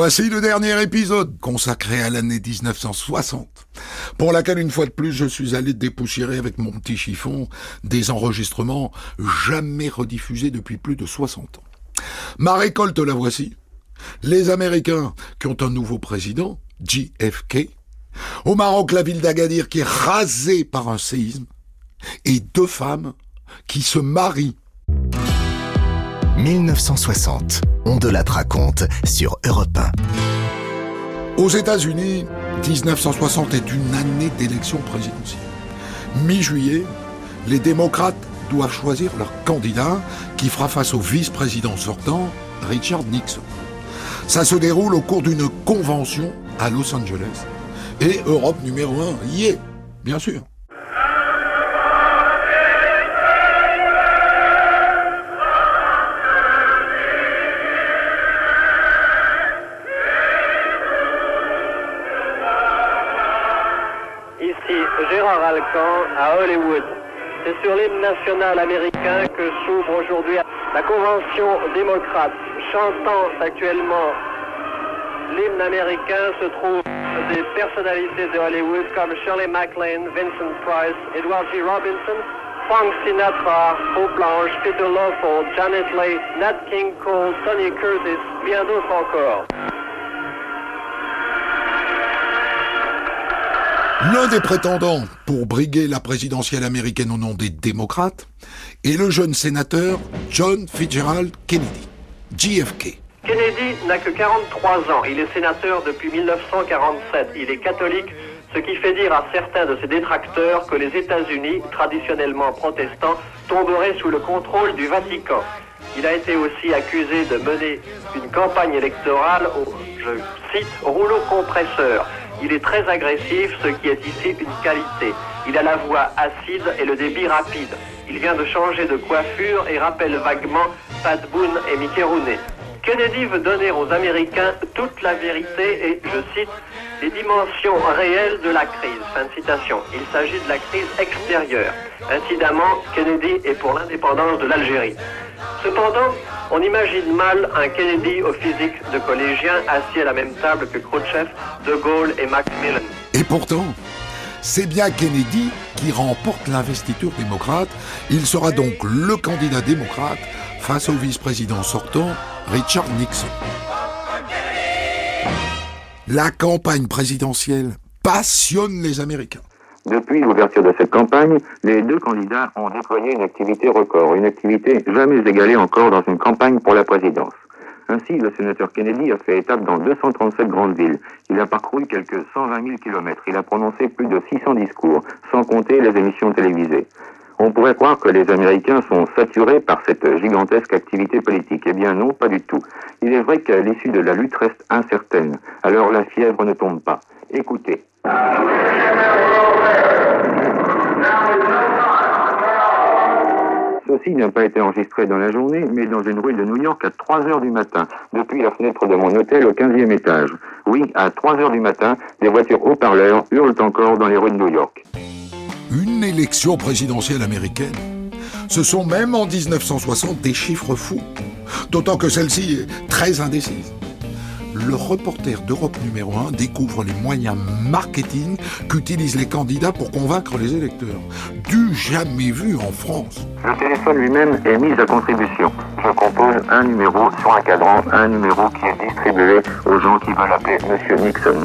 Voici le dernier épisode consacré à l'année 1960, pour laquelle une fois de plus je suis allé dépoussiérer avec mon petit chiffon des enregistrements jamais rediffusés depuis plus de 60 ans. Ma récolte la voici. Les Américains qui ont un nouveau président, JFK. Au Maroc, la ville d'Agadir qui est rasée par un séisme. Et deux femmes qui se marient. 1960, On de la raconte sur Europe 1. Aux États-Unis, 1960 est une année d'élection présidentielle. Mi-juillet, les démocrates doivent choisir leur candidat qui fera face au vice-président sortant, Richard Nixon. Ça se déroule au cours d'une convention à Los Angeles. Et Europe numéro 1 y est, bien sûr. Gérard Alcan à Hollywood. C'est sur l'hymne national américain que s'ouvre aujourd'hui la convention démocrate. Chantant actuellement l'hymne américain se trouvent des personnalités de Hollywood comme Shirley MacLaine, Vincent Price, Edward G. Robinson, Frank Sinatra, Hope Blanche, Peter Lawford, Janet Leigh, Nat King Cole, Tony Curtis, bien d'autres encore. L'un des prétendants pour briguer la présidentielle américaine au nom des démocrates est le jeune sénateur John Fitzgerald Kennedy, JFK. Kennedy n'a que 43 ans. Il est sénateur depuis 1947. Il est catholique, ce qui fait dire à certains de ses détracteurs que les États-Unis, traditionnellement protestants, tomberaient sous le contrôle du Vatican. Il a été aussi accusé de mener une campagne électorale au, je cite, rouleau compresseur. Il est très agressif, ce qui est ici une qualité. Il a la voix acide et le débit rapide. Il vient de changer de coiffure et rappelle vaguement Pat Boone et Mickey Rooney. Kennedy veut donner aux Américains toute la vérité et, je cite, les dimensions réelles de la crise. Fin de citation. Il s'agit de la crise extérieure. Incidemment, Kennedy est pour l'indépendance de l'Algérie. Cependant, on imagine mal un Kennedy au physique de collégien assis à la même table que Khrouchtchev, De Gaulle et Macmillan. Et pourtant, c'est bien Kennedy qui remporte l'investiture démocrate. Il sera donc le candidat démocrate face au vice-président sortant, Richard Nixon. La campagne présidentielle passionne les Américains. Depuis l'ouverture de cette campagne, les deux candidats ont déployé une activité record, une activité jamais égalée encore dans une campagne pour la présidence. Ainsi, le sénateur Kennedy a fait étape dans 237 grandes villes. Il a parcouru quelques 120 000 kilomètres. Il a prononcé plus de 600 discours, sans compter les émissions télévisées. On pourrait croire que les Américains sont saturés par cette gigantesque activité politique. Eh bien non, pas du tout. Il est vrai que l'issue de la lutte reste incertaine. Alors la fièvre ne tombe pas. Écoutez. Ceci n'a pas été enregistré dans la journée, mais dans une rue de New York à 3 heures du matin, depuis la fenêtre de mon hôtel au 15e étage. Oui, à 3 heures du matin, des voitures haut-parleurs hurlent encore dans les rues de New York. Une élection présidentielle américaine. Ce sont même en 1960 des chiffres fous, d'autant que celle-ci est très indécise. Le reporter d'Europe numéro 1 découvre les moyens marketing qu'utilisent les candidats pour convaincre les électeurs. Du jamais vu en France. Le téléphone lui-même est mis à contribution. Je compose un numéro sur un cadran, un numéro qui est distribué aux gens qui veulent appeler Monsieur Nixon.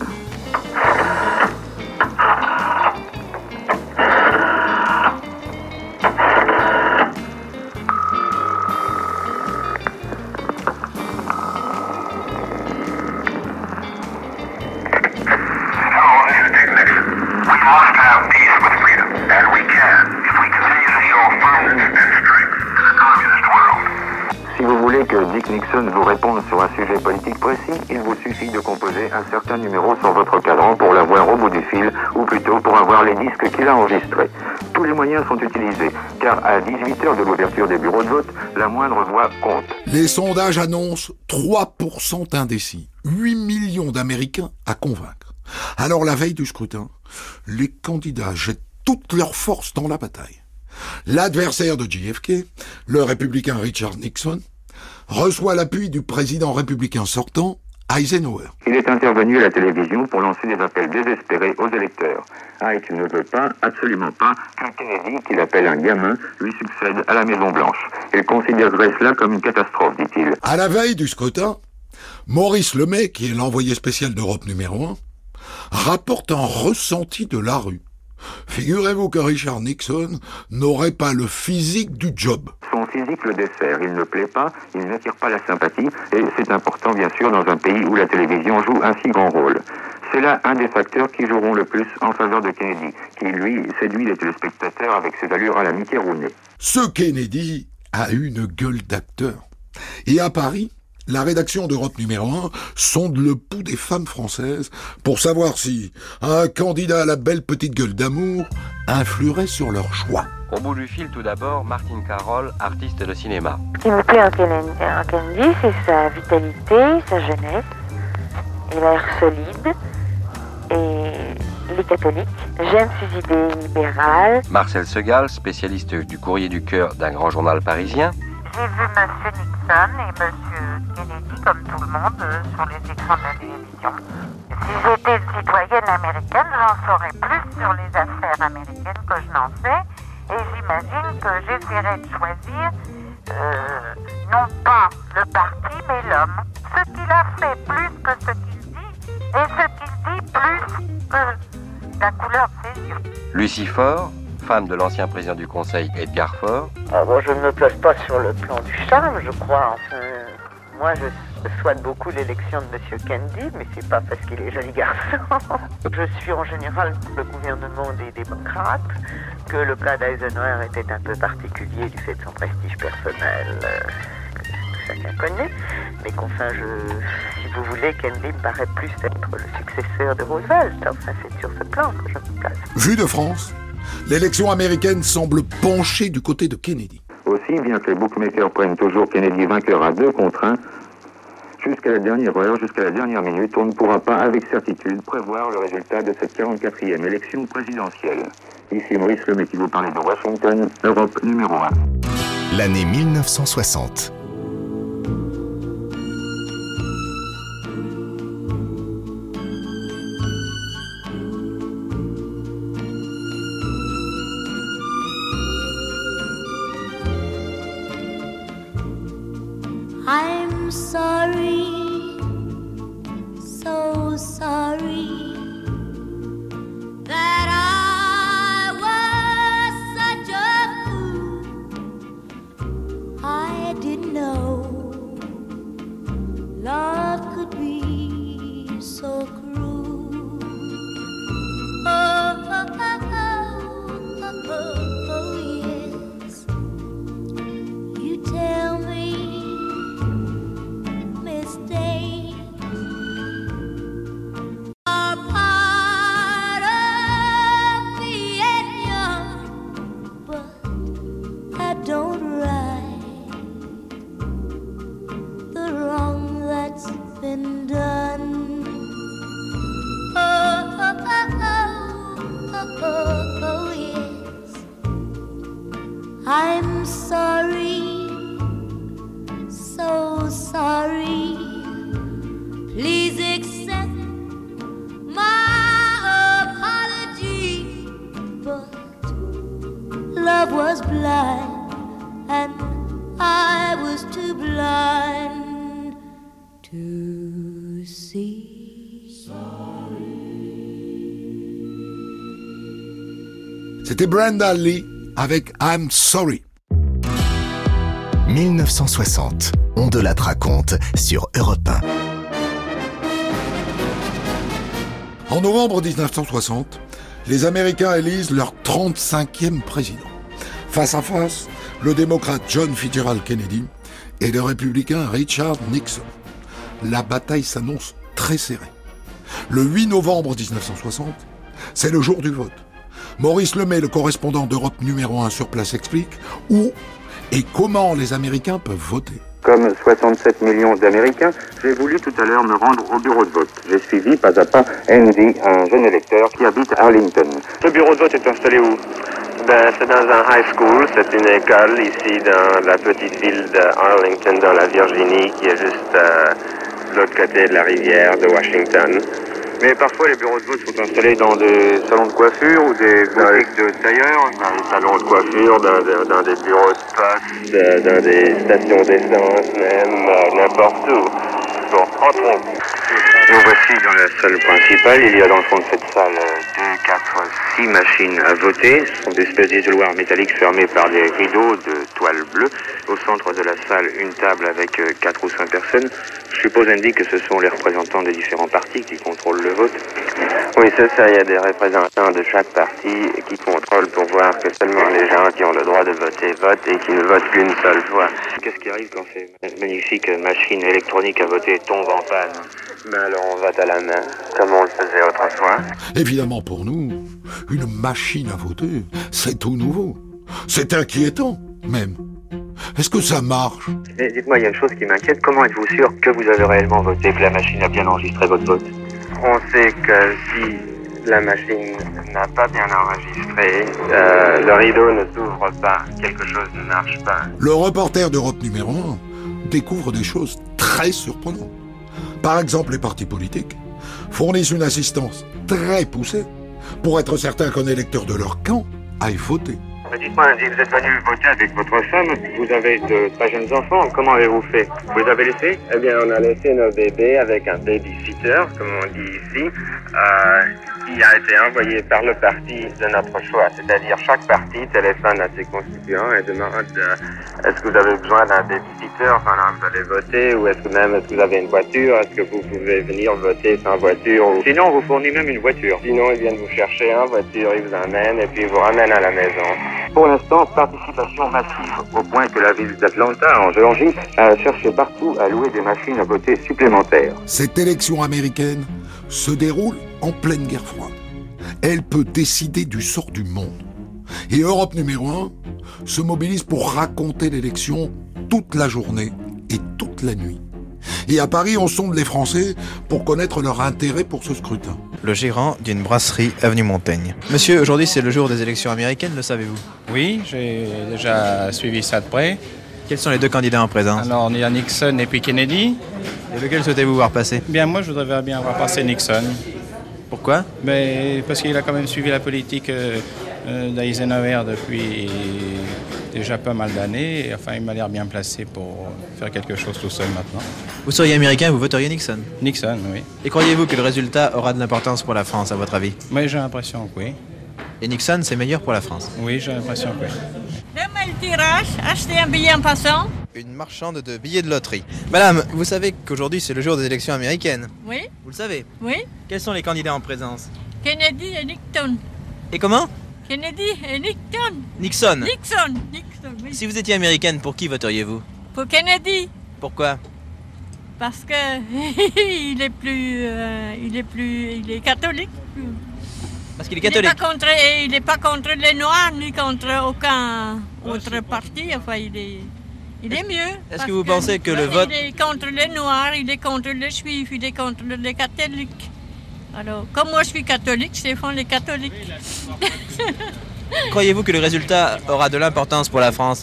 Si vous voulez que Dick Nixon vous réponde sur un sujet politique précis, il vous suffit de composer un certain numéro sur votre cadran pour l'avoir au bout du fil, ou plutôt pour avoir les disques qu'il a enregistrés. Tous les moyens sont utilisés, car à 18h de l'ouverture des bureaux de vote, la moindre voix compte. Les sondages annoncent 3% indécis, 8 millions d'Américains à convaincre. Alors la veille du scrutin, les candidats jettent toutes leurs forces dans la bataille. L'adversaire de JFK, le républicain Richard Nixon, reçoit l'appui du président républicain sortant, Eisenhower. Il est intervenu à la télévision pour lancer des appels désespérés aux électeurs. Ike ne veut pas, absolument pas, que Kennedy, qu'il appelle un gamin, lui succède à la Maison-Blanche. Il considérerait cela comme une catastrophe, dit-il. À la veille du scrutin, Maurice Lemay, qui est l'envoyé spécial d'Europe numéro 1, rapporte un ressenti de la rue. Figurez-vous que Richard Nixon n'aurait pas le physique du job. Son physique le dessert, il ne plaît pas, il n'attire pas la sympathie, et c'est important bien sûr dans un pays où la télévision joue un si grand rôle. C'est là un des facteurs qui joueront le plus en faveur de Kennedy, qui lui séduit les téléspectateurs avec ses allures à la Mickey Rooney. Ce Kennedy a une gueule d'acteur. Et à Paris, la rédaction d'Europe numéro 1 sonde le pouls des femmes françaises pour savoir si un candidat à la belle petite gueule d'amour influerait sur leur choix. Au bout du fil, tout d'abord, Martine Carroll, artiste de cinéma. Ce qui me plaît en Kennedy, c'est sa vitalité, sa jeunesse. Il a l'air solide et il est catholique. J'aime ses idées libérales. Marcel Segal, spécialiste du courrier du cœur d'un grand journal parisien. J'ai vu M. Nixon et M. Kennedy, comme tout le monde, sur les écrans de la télévision. Si j'étais une citoyenne américaine, j'en saurais plus sur les affaires américaines que je n'en sais. Et j'imagine que j'essaierais de choisir, non pas le parti, mais l'homme. Ce qu'il a fait plus que ce qu'il dit, et ce qu'il dit plus que la couleur de ses yeux. Lucie Faure, femme de l'ancien président du Conseil Edgar Faure. Moi, je ne me place pas sur le plan du charme, je crois. Enfin, moi, je souhaite beaucoup l'élection de M. Kennedy, mais c'est pas parce qu'il est joli garçon. Je suis en général pour le gouvernement des démocrates, que le cas d'Eisenhower était un peu particulier du fait de son prestige personnel, que chacun connaît, mais qu'enfin, si vous voulez, Kennedy me paraît plus être le successeur de Roosevelt. Enfin, c'est sur ce plan que je me place. Vu de France, l'élection américaine semble pencher du côté de Kennedy. Aussi, bien que les bookmakers prennent toujours Kennedy vainqueur à 2-1, jusqu'à la dernière heure, jusqu'à la dernière minute, on ne pourra pas avec certitude prévoir le résultat de cette 44e élection présidentielle. Ici Maurice Lemay qui vous parlait de Washington, Europe numéro 1. L'année 1960. I'm sorry, so sorry that I was such a fool. I didn't know love could be so cruel. Oh, yes. You tell me I'm sorry, so sorry. Please accept my apology. But love was blind, and I was too blind to see. C'était Brenda Lee avec I'm Sorry. 1960, on de la raconte sur Europe 1. En novembre 1960, les Américains élisent leur 35e président. Face à face, le démocrate John Fitzgerald Kennedy et le républicain Richard Nixon. La bataille s'annonce très serrée. Le 8 novembre 1960, c'est le jour du vote. Maurice Lemay, le correspondant d'Europe numéro 1 sur place, explique où et comment les Américains peuvent voter. Comme 67 millions d'Américains, j'ai voulu tout à l'heure me rendre au bureau de vote. J'ai suivi pas à pas Andy, un jeune électeur qui habite Arlington. Le bureau de vote est installé où? C'est dans un high school, c'est une école ici dans la petite ville d'Arlington, dans la Virginie, qui est juste de l'autre côté de la rivière de Washington. Mais parfois, les bureaux de vote sont installés dans des salons de coiffure ou des boutiques de tailleurs. Dans des salons de coiffure, dans des bureaux de poste, dans des stations d'essence, même n'importe où. Bon, entrons. Nous voici dans la salle principale. Il y a dans le fond de cette salle 2, 4, 6 machines à voter. Ce sont des espèces d'isoloirs métalliques fermés par des rideaux de toile bleue. Au centre de la salle, une table avec 4 ou 5 personnes. Je suppose, Andy, que ce sont les représentants des différents partis qui contrôlent le vote. Oui, c'est ça. Il y a des représentants de chaque parti qui contrôlent pour voir que seulement les gens qui ont le droit de voter votent et qui ne votent qu'une seule fois. Qu'est-ce qui arrive quand ces magnifiques machines électroniques à voter tombent en panne? Ben alors on vote à la main, comme on le faisait autrefois. Évidemment pour nous, une machine à voter, c'est tout nouveau. C'est inquiétant, même. Est-ce que ça marche? Mais dites-moi, il y a une chose qui m'inquiète. Comment êtes-vous sûr que vous avez réellement voté, que la machine a bien enregistré votre vote? On sait que si la machine n'a pas bien enregistré, le rideau ne s'ouvre pas, quelque chose ne marche pas. Le reporter d'Europe numéro 1 découvre des choses très surprenantes. Par exemple, les partis politiques fournissent une assistance très poussée pour être certain qu'un électeur de leur camp aille voter. Mais dites-moi, Andy, vous êtes venu voter avec votre femme, vous avez de très jeunes enfants, comment avez-vous fait? Vous les avez laissés? Eh bien, on a laissé nos bébés avec un babysitter, comme on dit ici, qui a été envoyé par le parti de notre choix. C'est-à-dire, chaque parti téléphone à ses constituants et demande est-ce que vous avez besoin d'un babysitter pendant que vous allez voter, ou est-ce que vous avez une voiture, est-ce que vous pouvez venir voter sans voiture, ou... Sinon, on vous fournit même une voiture. Sinon, ils viennent vous chercher en voiture, ils vous emmènent et puis ils vous ramènent à la maison. Pour l'instant, participation massive, au point que la ville d'Atlanta, en Géorgie, a cherché partout à louer des machines à voter supplémentaires. Cette élection américaine se déroule en pleine guerre froide. Elle peut décider du sort du monde. Et Europe numéro 1 se mobilise pour raconter l'élection toute la journée et toute la nuit. Et à Paris, on sonde les Français pour connaître leur intérêt pour ce scrutin. Le gérant d'une brasserie avenue Montaigne. Monsieur, aujourd'hui c'est le jour des élections américaines, le savez-vous? Oui, j'ai déjà suivi ça de près. Quels sont les deux candidats en présence? Alors, il y a Nixon et puis Kennedy. Et lequel souhaitez-vous voir passer? Bien, moi, je voudrais bien voir passer Nixon. Pourquoi? Mais parce qu'il a quand même suivi la politique d'Eisenhower depuis déjà pas mal d'années. Enfin, il m'a l'air bien placé pour faire quelque chose tout seul maintenant. Vous seriez américain, vous voteriez Nixon? Nixon, oui. Et croyez-vous que le résultat aura de l'importance pour la France, à votre avis? Oui, j'ai l'impression que oui. Et Nixon, c'est meilleur pour la France? Oui, j'ai l'impression que oui. Demain le tirage, acheter un billet en passant. Une marchande de billets de loterie. Madame, vous savez qu'aujourd'hui c'est le jour des élections américaines? Oui. Vous le savez? Oui. Quels sont les candidats en présence? Kennedy et Nixon. Et comment? Kennedy et Nixon. Nixon. Nixon, oui. Si vous étiez américaine, pour qui voteriez-vous? Pour Kennedy. Pourquoi? Parce que il est catholique. Parce qu'il est catholique. Il n'est pas contre les Noirs ni contre aucun autre parti. Enfin, il est mieux. Est-ce que vous pensez que le vote... Il est contre les Noirs, il est contre les Juifs, il est contre les catholiques. Alors, comme moi je suis catholique, je défends les catholiques. Croyez-vous que le résultat aura de l'importance pour la France?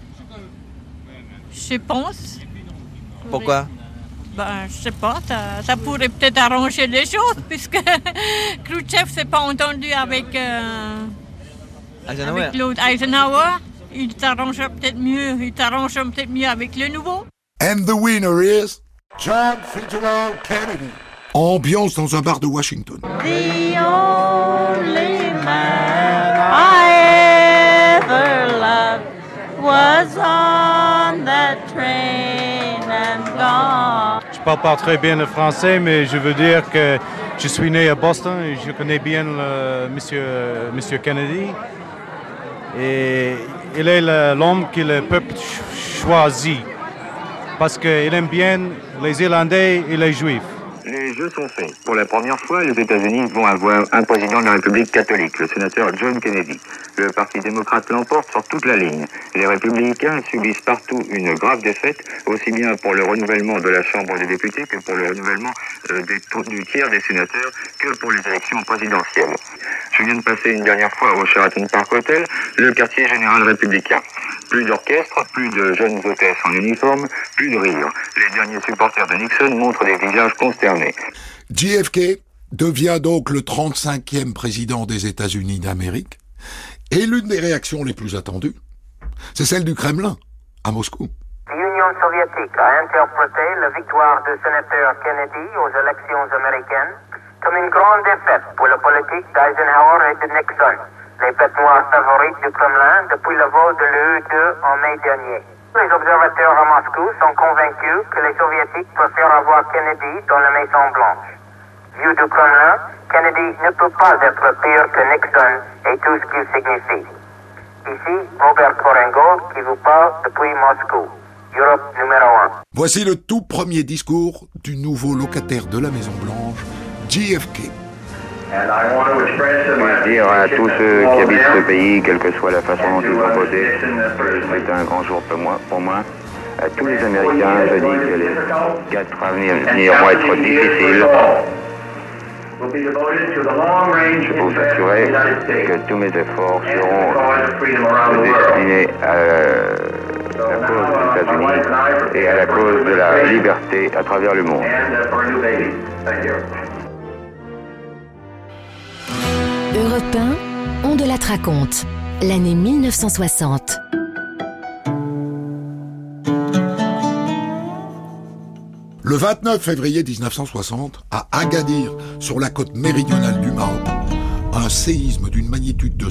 Je pense. Pourquoi? Ben, je sais pas, ça pourrait peut-être arranger les choses, puisque Khrouchtchev s'est pas entendu avec l'autre Eisenhower. Il s'arrangera peut-être mieux avec le nouveau. And the winner is John Fitzgerald Kennedy. Ambiance dans un bar de Washington. The only man I ever loved was on that train and gone. Je parle pas très bien le français, mais je veux dire que je suis né à Boston et je connais bien monsieur Kennedy. Et il est l'homme que le peuple choisit parce qu'il aime bien les Irlandais et les Juifs. Les jeux sont faits. Pour la première fois, les États-Unis vont avoir un président de la République catholique, le sénateur John Kennedy. Le Parti démocrate l'emporte sur toute la ligne. Les républicains subissent partout une grave défaite, aussi bien pour le renouvellement de la Chambre des députés que pour le renouvellement du tiers des sénateurs que pour les élections présidentielles. Je viens de passer une dernière fois au Sheraton Park Hotel, le quartier général républicain. Plus d'orchestre, plus de jeunes hôtesses en uniforme, plus de rire. Les derniers supporters de Nixon montrent des visages consternés. JFK devient donc le 35e président des États-Unis d'Amérique, et l'une des réactions les plus attendues, c'est celle du Kremlin, à Moscou. L'Union soviétique a interprété la victoire du sénateur Kennedy aux élections américaines comme une grande défaite pour la politique d'Eisenhower et de Nixon, les bêtes noires favorites du Kremlin depuis le vol de l'U-2 en mai dernier. Les observateurs à Moscou sont convaincus que les soviétiques préfèrent avoir Kennedy dans la Maison Blanche. Vu du Kremlin, Kennedy ne peut pas être pire que Nixon et tout ce qu'il signifie. Ici, Robert Korengold qui vous parle depuis Moscou. Europe numéro 1. Voici le tout premier discours du nouveau locataire de la Maison Blanche, JFK. Je dire à tous ceux qui habitent ce pays, quelle que soit la façon dont ils ont voté, c'est un grand jour pour moi. À tous les Américains, je dis que les 4 avenirs vont être difficiles. Je peux vous assurer que tous mes efforts seront destinés à la cause des États-Unis et à la cause de la liberté à travers le monde. Europe 1, on de la raconte, l'année 1960. Le 29 février 1960, à Agadir, sur la côte méridionale du Maroc, un séisme d'une magnitude de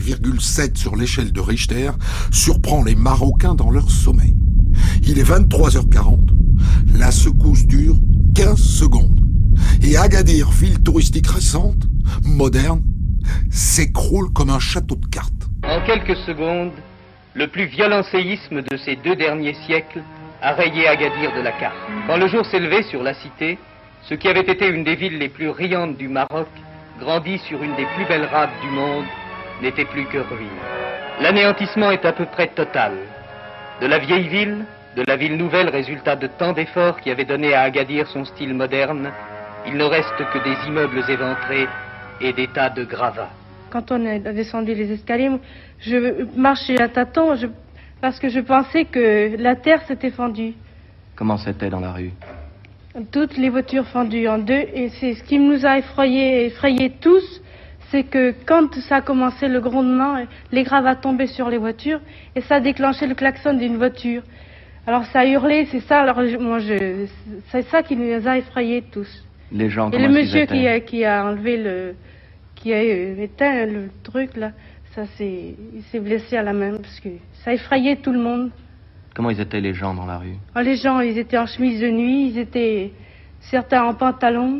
5,7 sur l'échelle de Richter surprend les Marocains dans leur sommeil. Il est 23h40, la secousse dure 15 secondes, et Agadir, ville touristique récente, moderne, s'écroule comme un château de cartes. En quelques secondes, le plus violent séisme de ces 2 derniers siècles a rayé Agadir de la carte. Quand le jour s'est levé sur la cité, ce qui avait été une des villes les plus riantes du Maroc, grandi sur une des plus belles rades du monde, n'était plus que ruine. L'anéantissement est à peu près total. De la vieille ville, de la ville nouvelle, résultat de tant d'efforts qui avaient donné à Agadir son style moderne, il ne reste que des immeubles éventrés et des tas de gravats. Quand on a descendu les escaliers, je marchais à tâtons parce que je pensais que la terre s'était fendue. Comment c'était dans la rue? Toutes les voitures fendues en 2, et c'est ce qui nous a effrayés tous, c'est que quand ça a commencé le grondement, les gravats tombaient sur les voitures et ça a déclenché le klaxon d'une voiture. Alors ça a hurlé, c'est ça. Alors c'est ça qui nous a effrayés tous. Les gens. Et le monsieur qui a enlevé qui a éteint le truc là, il s'est blessé à la main parce que ça effrayait tout le monde. Comment ils étaient les gens dans la rue? Les gens, ils étaient en chemise de nuit, ils étaient certains en pantalon,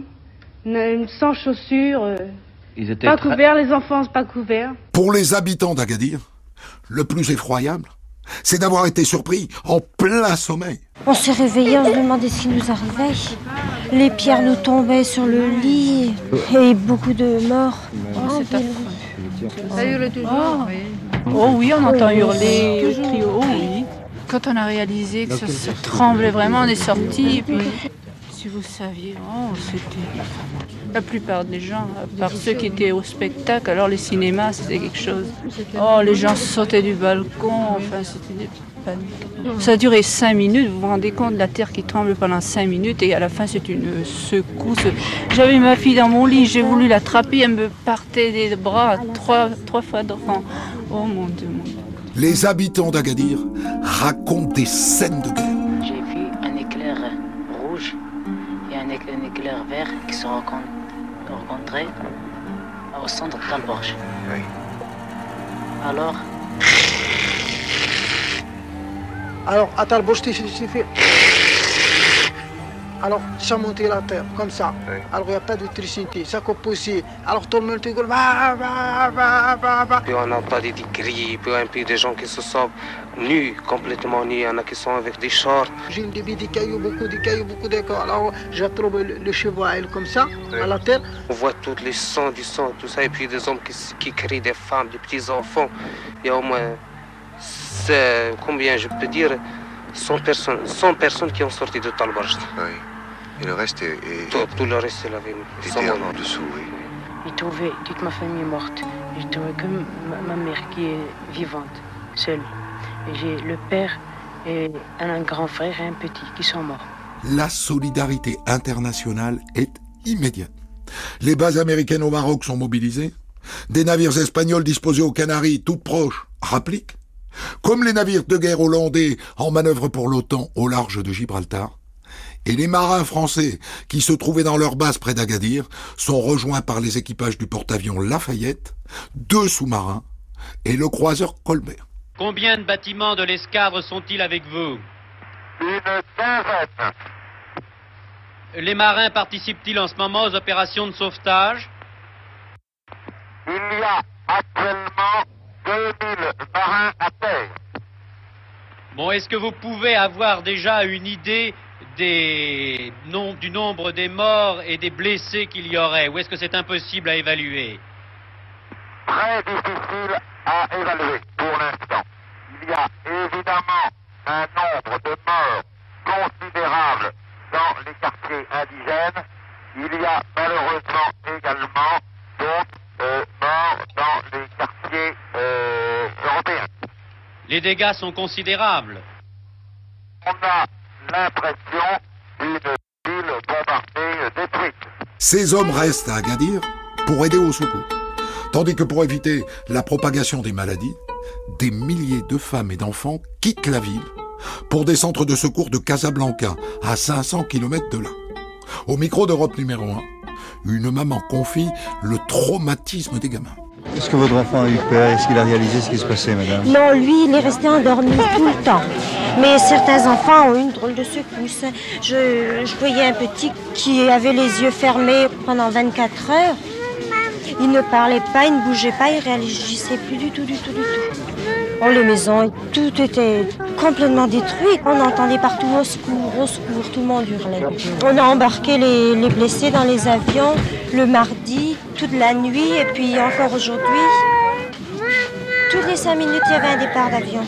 sans chaussures, ils étaient pas couverts, les enfants pas couverts. Pour les habitants d'Agadir, le plus effroyable, c'est d'avoir été surpris en plein sommeil. On s'est réveillés, on se demandait ce qui nous arrivait. Les pierres nous tombaient sur le lit et beaucoup de morts. C'est affreux. Ça hurle toujours. Oh oui, on entend hurler, crier, oh oui. Quand on a réalisé que ça tremblait vraiment, on est sortis et puis... Si vous saviez, c'était... La plupart des gens, à part ceux qui étaient au spectacle, alors les cinémas, c'était quelque chose. Oh, les gens sautaient du balcon, enfin, c'était des paniques. Ça a duré 5 minutes, vous vous rendez compte de la terre qui tremble pendant 5 minutes et à la fin, c'est une secousse. J'avais ma fille dans mon lit, j'ai voulu l'attraper, elle me partait des bras 3 fois devant. Oh mon Dieu, mon Dieu. Les habitants d'Agadir racontent des scènes de guerre. J'ai vu un éclair rouge et un éclair vert qui se rencontrés au centre de Talborch. Oui. Alors, à Talborch, j'ai fait... Alors, ça montait la terre, comme ça. Oui. Alors, il n'y a pas d'électricité, ça coupe aussi. Alors, tout le monde te gueule, Puis on entend des cris, puis des gens qui se sont nus, complètement nus. Il y en a qui sont avec des shorts. J'ai une débit des cailloux, beaucoup de corps. Alors, j'ai trouvé le cheval comme ça, oui. À la terre. On voit tous les sons, du sang, tout ça. Et puis des hommes qui crient, des femmes, des petits enfants. Il y a au moins, combien je peux dire, 100 personnes qui ont sorti de Talborch. Oui. Et le reste est... Tout le reste, c'est la vie. Était en dessous, oui. J'ai trouvé toute ma famille morte. J'ai trouvé que ma mère qui est vivante, seule. J'ai le père et un grand frère et un petit qui sont morts. La solidarité internationale est immédiate. Les bases américaines au Maroc sont mobilisées. Des navires espagnols disposés aux Canaries, toutes proches, rappliquent. Comme les navires de guerre hollandais en manœuvre pour l'OTAN au large de Gibraltar. Et les marins français qui se trouvaient dans leur base près d'Agadir sont rejoints par les équipages du porte-avions Lafayette, 2 sous-marins et le croiseur Colbert. Combien de bâtiments de l'escadre sont-ils avec vous? Une quinzaine. Les marins participent-ils en ce moment aux opérations de sauvetage? Il y a actuellement 2000 marins à terre. Bon, est-ce que vous pouvez avoir déjà une idée du nombre des morts et des blessés qu'il y aurait, ou est-ce que c'est impossible à évaluer? Très difficile à évaluer pour l'instant. Il y a évidemment un nombre de morts considérable dans les quartiers indigènes. Il y a malheureusement également d'autres morts dans les quartiers européens. Les dégâts sont considérables. On a l'impression d'une ville bombardée, détruite. Ces hommes restent à Agadir pour aider au secours. Tandis que pour éviter la propagation des maladies, des milliers de femmes et d'enfants quittent la ville pour des centres de secours de Casablanca, à 500 km de là. Au micro d'Europe numéro 1, une maman confie le traumatisme des gamins. Est-ce que votre enfant a eu peur? Est-ce qu'il a réalisé ce qui se passait, madame? Non, lui, il est resté endormi tout le temps. Mais certains enfants ont eu une drôle de secousse. Je voyais un petit qui avait les yeux fermés pendant 24 heures. Il ne parlait pas, il ne bougeait pas, il réagissait plus du tout. Oh, les maisons, tout était complètement détruit. On entendait partout au secours, tout le monde hurlait. On a embarqué les blessés dans les avions le mardi, toute la nuit, et puis encore aujourd'hui. Toutes les 5 minutes, il y avait un départ d'avion.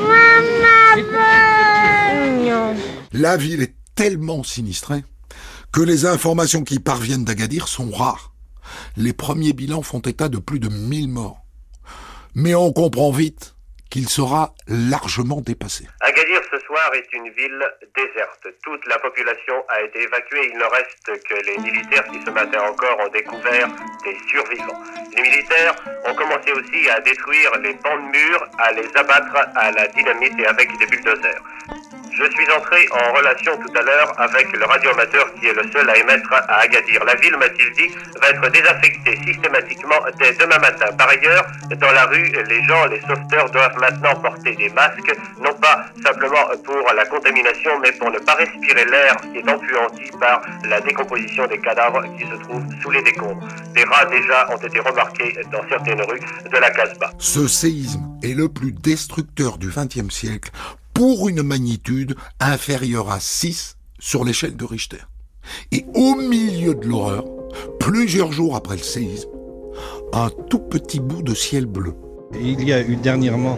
La ville est tellement sinistrée que les informations qui parviennent d'Agadir sont rares. Les premiers bilans font état de plus de 1000 morts. Mais on comprend vite qu'il sera largement dépassé. Agadir ce soir est une ville déserte. Toute la population a été évacuée. Il ne reste que les militaires qui ce matin encore ont découvert des survivants. Les militaires ont commencé aussi à détruire les pans de murs, à les abattre à la dynamite et avec des bulldozers. Je suis entré en relation tout à l'heure avec le radioamateur qui est le seul à émettre à Agadir. La ville, m'a-t-il dit, va être désaffectée systématiquement dès demain matin. Par ailleurs, dans la rue, les sauveteurs doivent maintenant porter des masques, non pas simplement pour la contamination, mais pour ne pas respirer l'air qui est empuanti par la décomposition des cadavres qui se trouvent sous les décombres. Des rats déjà ont été remarqués dans certaines rues de la Casbah. Ce séisme est le plus destructeur du XXe siècle pour une magnitude inférieure à 6 sur l'échelle de Richter. Et au milieu de l'horreur, plusieurs jours après le séisme, un tout petit bout de ciel bleu. Il y a eu dernièrement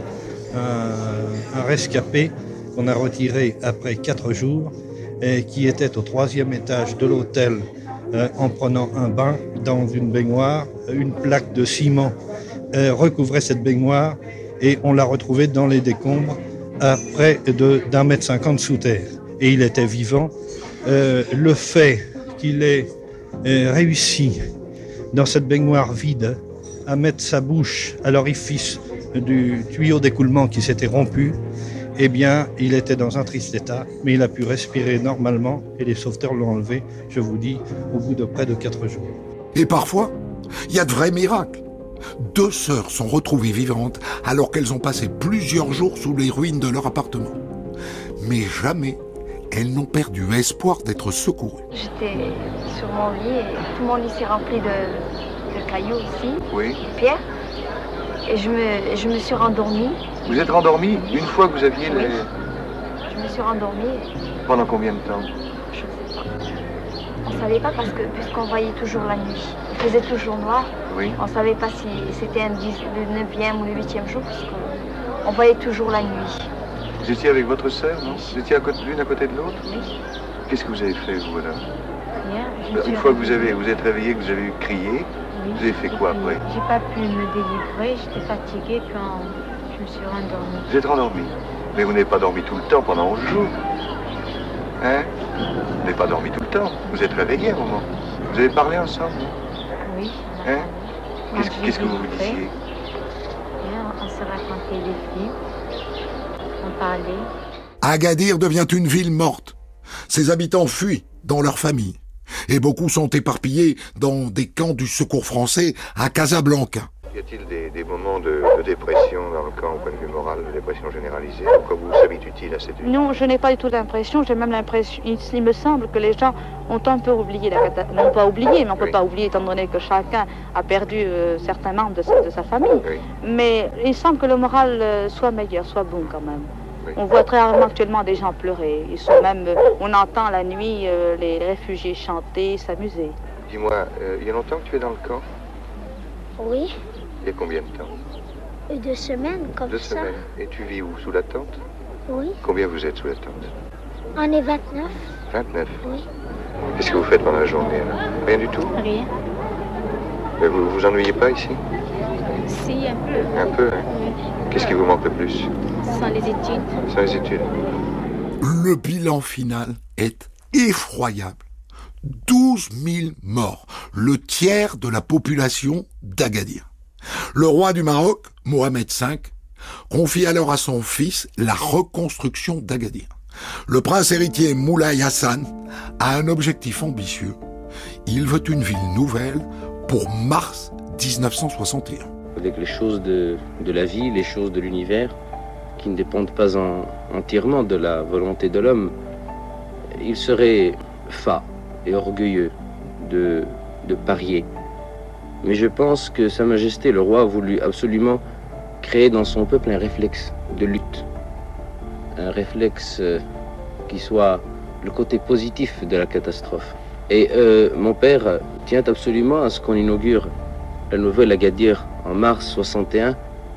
un rescapé qu'on a retiré après 4 jours et qui était au 3e étage de l'hôtel en prenant un bain dans une baignoire. Une plaque de ciment recouvrait cette baignoire et on l'a retrouvé dans les décombres à près d'1,50 m sous terre. Et il était vivant. Le fait qu'il ait réussi dans cette baignoire vide à mettre sa bouche à l'orifice du tuyau d'écoulement qui s'était rompu, eh bien, il était dans un triste état, mais il a pu respirer normalement et les sauveteurs l'ont enlevé, je vous dis, au bout de près de 4 jours. Et parfois, il y a de vrais miracles. 2 sœurs sont retrouvées vivantes alors qu'elles ont passé plusieurs jours sous les ruines de leur appartement. Mais jamais elles n'ont perdu espoir d'être secourues. J'étais sur mon lit et tout mon lit s'est rempli de cailloux ici, de pierres. Et je me suis rendormie. Vous êtes rendormie une fois que vous aviez les... Je me suis rendormie. Pendant combien de temps? Je ne sais pas. On ne savait pas parce que puisqu'on voyait toujours la nuit. Il faisait toujours noir. Oui. On ne savait pas si c'était le 9e ou le 8e jour parce qu'on voyait toujours la nuit. Vous étiez avec votre sœur, non? Vous étiez l'une à côté de l'autre? Oui. Qu'est-ce que vous avez fait, vous, là? Rien. Une fois que vous êtes réveillé, que vous avez crié, oui. Vous avez fait quoi après? J'ai pas pu me délivrer, j'étais fatiguée, puis Je me suis rendormie. Vous êtes rendormi. Mais vous n'avez pas dormi tout le temps pendant 11 jours. Hein? Vous n'avez pas dormi tout le temps. Vous êtes réveillés à un moment. Vous avez parlé ensemble? Oui. Hein? Qu'est-ce que vous vous disiez? On se racontait des films. On parlait. Agadir devient une ville morte. Ses habitants fuient dans leur famille. Et beaucoup sont éparpillés dans des camps du secours français à Casablanca. Y a-t-il des moments de dépression dans le camp au point de vue moral, de dépression généralisée? Pourquoi vous vous habitue-t-il à cette vie? Non, je n'ai pas du tout d'impression. J'ai même l'impression, il me semble que les gens ont un peu oublié la catastrophe. Non pas oublié, mais on ne peut pas oublier étant donné que chacun a perdu certains membres de sa famille. Oui. Mais il semble que le moral soit meilleur, soit bon quand même. Oui. On voit très rarement actuellement des gens pleurer. Ils sont même, on entend la nuit les réfugiés chanter, s'amuser. Dis-moi, il y a longtemps que tu es dans le camp? Oui. Il y a combien de temps? 2 semaines, comme 2 ça. 2 semaines. Et tu vis où? Sous la tente? Oui. Combien vous êtes sous la tente? On est 29. 29? Oui. Qu'est-ce que vous faites pendant la journée, là? Rien du tout? Rien. Mais vous vous ennuyez pas ici? Si, un peu. Un peu, hein? Oui. Qu'est-ce qui vous manque le plus? Ce sont les études. Ce sont les études. Le bilan final est effroyable. 12 000 morts, le tiers de la population d'Agadir. Le roi du Maroc, Mohamed V, confie alors à son fils la reconstruction d'Agadir. Le prince héritier Moulay Hassan a un objectif ambitieux. Il veut une ville nouvelle pour mars 1961. Avec les choses de la vie, les choses de l'univers, qui ne dépendent pas entièrement de la volonté de l'homme, il serait fat et orgueilleux de parier. Mais je pense que Sa Majesté, le roi, a voulu absolument créer dans son peuple un réflexe de lutte. Un réflexe qui soit le côté positif de la catastrophe. Et mon père tient absolument à ce qu'on inaugure la nouvelle Agadir en mars 61,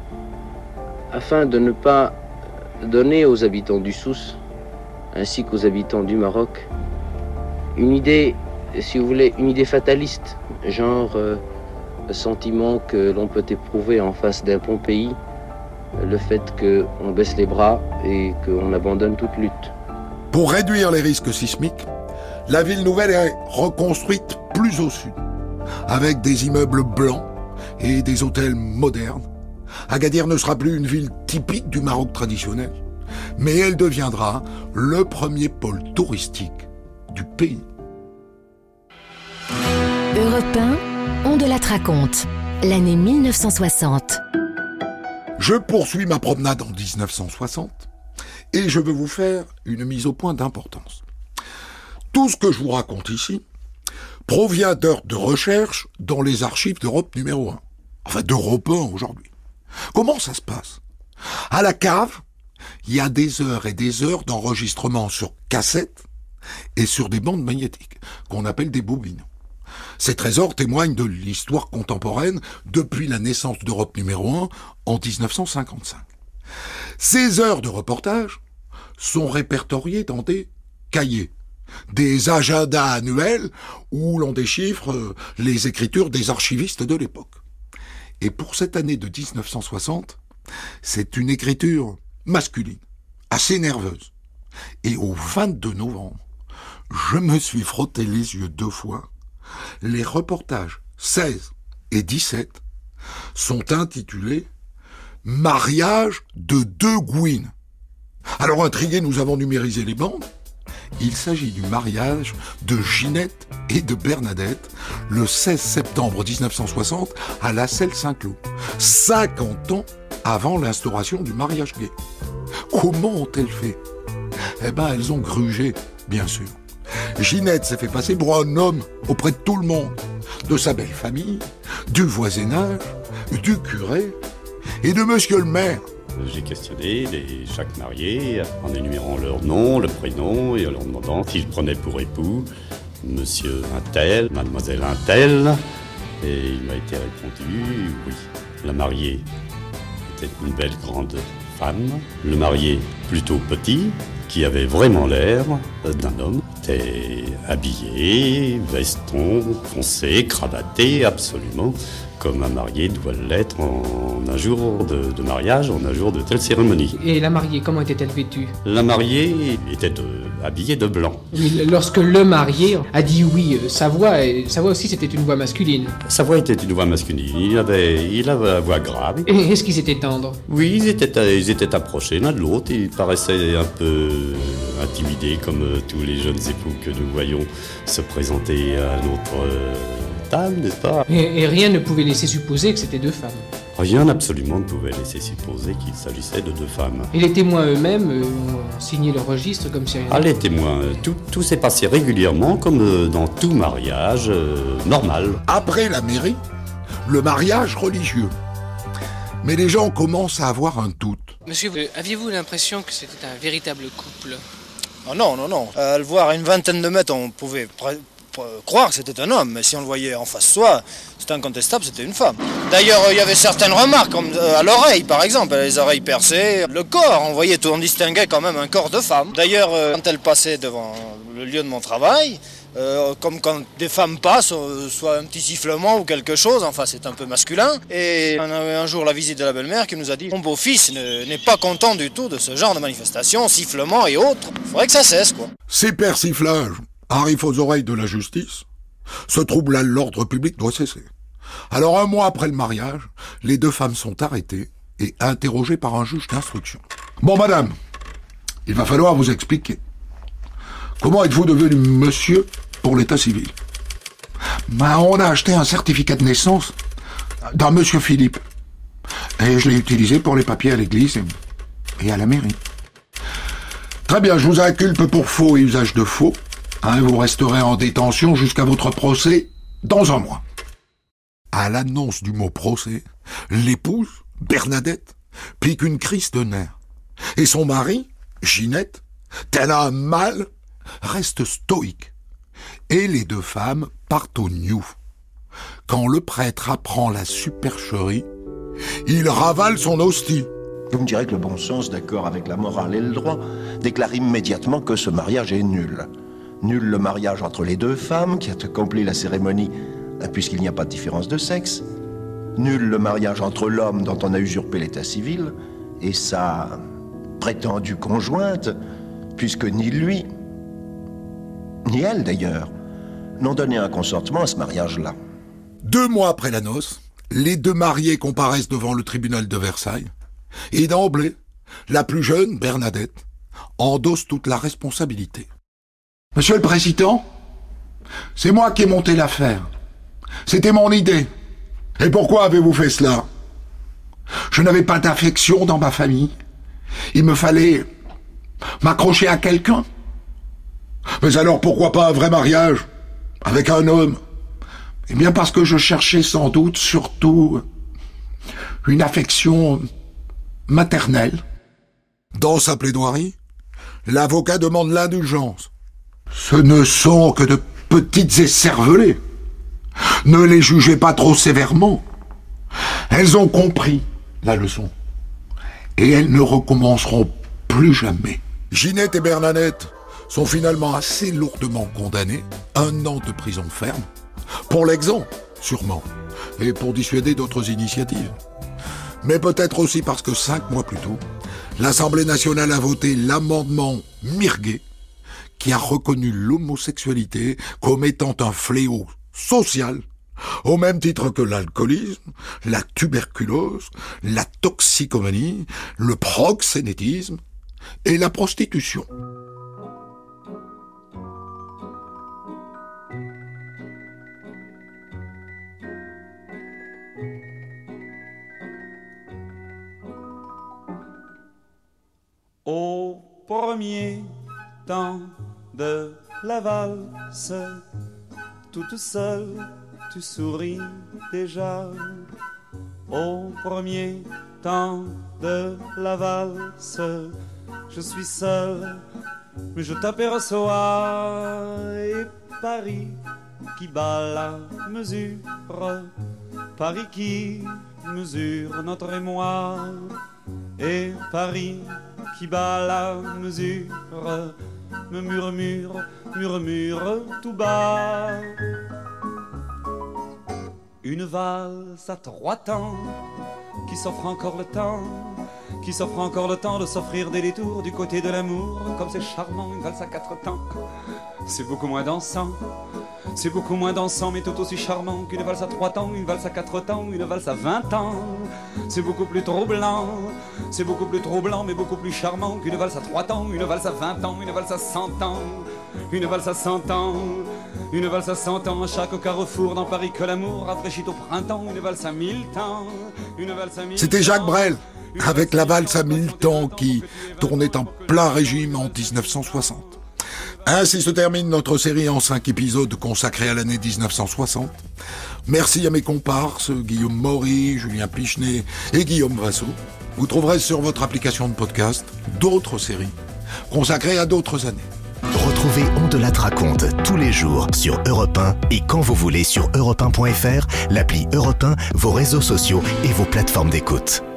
afin de ne pas donner aux habitants du Souss, ainsi qu'aux habitants du Maroc, une idée, si vous voulez, une idée fataliste, genre le sentiment que l'on peut éprouver en face d'un bon pays, le fait qu'on baisse les bras et qu'on abandonne toute lutte. Pour réduire les risques sismiques, la ville nouvelle est reconstruite plus au sud, avec des immeubles blancs et des hôtels modernes. Agadir ne sera plus une ville typique du Maroc traditionnel, mais elle deviendra le premier pôle touristique du pays. Europe 1, on de la raconte, l'année 1960. Je poursuis ma promenade en 1960 et je veux vous faire une mise au point d'importance. Tout ce que je vous raconte ici provient d'heures de recherche dans les archives d'Europe numéro 1. Enfin, d'Europe 1 aujourd'hui. Comment ça se passe? À la cave, il y a des heures et des heures d'enregistrement sur cassette et sur des bandes magnétiques, qu'on appelle des bobines. Ces trésors témoignent de l'histoire contemporaine depuis la naissance d'Europe numéro 1 en 1955. Ces heures de reportage sont répertoriées dans des cahiers, des agendas annuels où l'on déchiffre les écritures des archivistes de l'époque. Et pour cette année de 1960, c'est une écriture masculine, assez nerveuse. Et au 22 novembre, je me suis frotté les yeux 2 fois. Les reportages 16 et 17 sont intitulés « Mariage de 2 Gouines ». Alors intrigués, nous avons numérisé les bandes. Il s'agit du mariage de Ginette et de Bernadette le 16 septembre 1960 à La Celle-Saint-Cloud, 50 ans avant l'instauration du mariage gay. Comment ont-elles fait? Eh ben, elles ont grugé, bien sûr. Ginette s'est fait passer pour un homme auprès de tout le monde, de sa belle famille, du voisinage, du curé et de monsieur le maire. J'ai questionné chaque marié en énumérant leur nom, le prénom et en leur demandant si je prenais pour époux monsieur un tel, mademoiselle un tel. Et il m'a été répondu oui. La mariée était une belle grande femme. Le marié plutôt petit, qui avait vraiment l'air d'un homme. était habillé, veston, foncé, cravaté, absolument, comme un marié doit l'être en un jour de mariage, en un jour de telle cérémonie. Et la mariée, comment était-elle vêtue? La mariée était habillée de blanc. Oui, lorsque le marié a dit oui, sa voix aussi c'était une voix masculine. Sa voix était une voix masculine, il avait la voix grave. Et est-ce qu'ils étaient tendres? Oui, ils étaient approchés l'un de l'autre, ils paraissaient un peu intimidés comme tous les jeunes époux que nous voyons se présenter à notre table, n'est-ce pas? Et rien ne pouvait laisser supposer que c'était deux femmes. Rien absolument ne pouvait laisser supposer qu'il s'agissait de deux femmes. Et les témoins eux-mêmes ont signé leur registre comme si rien n'était. Les témoins, tout s'est passé régulièrement comme dans tout mariage normal. Après la mairie, le mariage religieux. Mais les gens commencent à avoir un doute. Monsieur, aviez-vous l'impression que c'était un véritable couple? Oh non. À le voir à une vingtaine de mètres, on pouvait croire que c'était un homme, mais si on le voyait en face de soi, c'était incontestable, c'était une femme. D'ailleurs, il y avait certaines remarques, comme à l'oreille par exemple, les oreilles percées, le corps, on distinguait quand même un corps de femme. D'ailleurs, quand elle passait devant le lieu de mon travail, comme quand des femmes passent, soit un petit sifflement ou quelque chose, enfin c'est un peu masculin. Et on a eu un jour la visite de la belle-mère qui nous a dit « Mon beau-fils n'est pas content du tout de ce genre de manifestation, sifflement et autres. Il faudrait que ça cesse, quoi. » Ces persiflages arrivent aux oreilles de la justice. Ce trouble à l'ordre public doit cesser. Alors 1 mois après le mariage, les 2 femmes sont arrêtées et interrogées par un juge d'instruction. Bon madame, il va falloir vous expliquer. Comment êtes-vous devenu monsieur pour l'état civil? On a acheté un certificat de naissance d'un monsieur Philippe. Et je l'ai utilisé pour les papiers à l'église et à la mairie. Très bien, je vous inculpe pour faux et usage de faux. Vous resterez en détention jusqu'à votre procès dans 1 mois. À l'annonce du mot procès, l'épouse, Bernadette, pique une crise de nerfs. Et son mari, Ginette, tel un mâle, reste stoïque. Et les 2 femmes partent au New. Quand le prêtre apprend la supercherie, il ravale son hostie. Vous me direz que le bon sens, d'accord avec la morale et le droit, déclare immédiatement que ce mariage est nul. Nul le mariage entre les 2 femmes qui a accompli la cérémonie, puisqu'il n'y a pas de différence de sexe. Nul le mariage entre l'homme dont on a usurpé l'état civil et sa prétendue conjointe, puisque ni lui, ni elle d'ailleurs, n'ont donné un consentement à ce mariage-là. 2 mois après la noce, les 2 mariés comparaissent devant le tribunal de Versailles, et d'emblée, la plus jeune, Bernadette, endosse toute la responsabilité. Monsieur le Président, c'est moi qui ai monté l'affaire. C'était mon idée. Et pourquoi avez-vous fait cela? Je n'avais pas d'affection dans ma famille. Il me fallait m'accrocher à quelqu'un. Mais alors pourquoi pas un vrai mariage avec un homme? Eh bien parce que je cherchais sans doute surtout une affection maternelle. Dans sa plaidoirie, l'avocat demande l'indulgence. Ce ne sont que de petites écervelées. Ne les jugez pas trop sévèrement. Elles ont compris la leçon. Et elles ne recommenceront plus jamais. Ginette et Bernadette sont finalement assez lourdement condamnées, 1 an de prison ferme, pour l'exemple, sûrement, et pour dissuader d'autres initiatives. Mais peut-être aussi parce que 5 mois plus tôt, l'Assemblée nationale a voté l'amendement Mirguet, qui a reconnu l'homosexualité comme étant un fléau social, au même titre que l'alcoolisme, la tuberculose, la toxicomanie, le proxénétisme et la prostitution. Au premier temps de la valse, toute seule, tu souris déjà. Au premier temps de la valse, je suis seul, mais je t'aperçois. Et Paris qui bat la mesure, Paris qui mesure notre émoi. Et Paris qui bat la mesure, me murmure tout bas. Une valse à 3 temps qui s'offre encore le temps, qui s'offre encore le temps de s'offrir des détours du côté de l'amour. Comme c'est charmant, une valse à 4 temps, c'est beaucoup moins dansant. C'est beaucoup moins dansant mais tout aussi charmant qu'une valse à 3 temps, une valse à 4 temps, une valse à 20 ans. C'est beaucoup plus troublant, c'est beaucoup plus troublant mais beaucoup plus charmant qu'une valse à 3 temps, une valse à 20 ans, une valse à 100 ans, une valse à 100 ans, une valse à 100 ans. À chaque carrefour dans Paris que l'amour rafraîchit au printemps, une valse à 1000 temps, une valse à 1000 C'était Jacques Brel, avec la valse à 1000 temps qui tournait en plein régime en 1960. Ainsi se termine notre série en 5 épisodes consacrée à l'année 1960. Merci à mes comparses, Guillaume Maury, Julien Pichenet et Guillaume Vassou. Vous trouverez sur votre application de podcast d'autres séries consacrées à d'autres années. Retrouvez On de la raconte tous les jours sur Europe 1 et quand vous voulez sur europe1.fr, l'appli Europe 1, vos réseaux sociaux et vos plateformes d'écoute.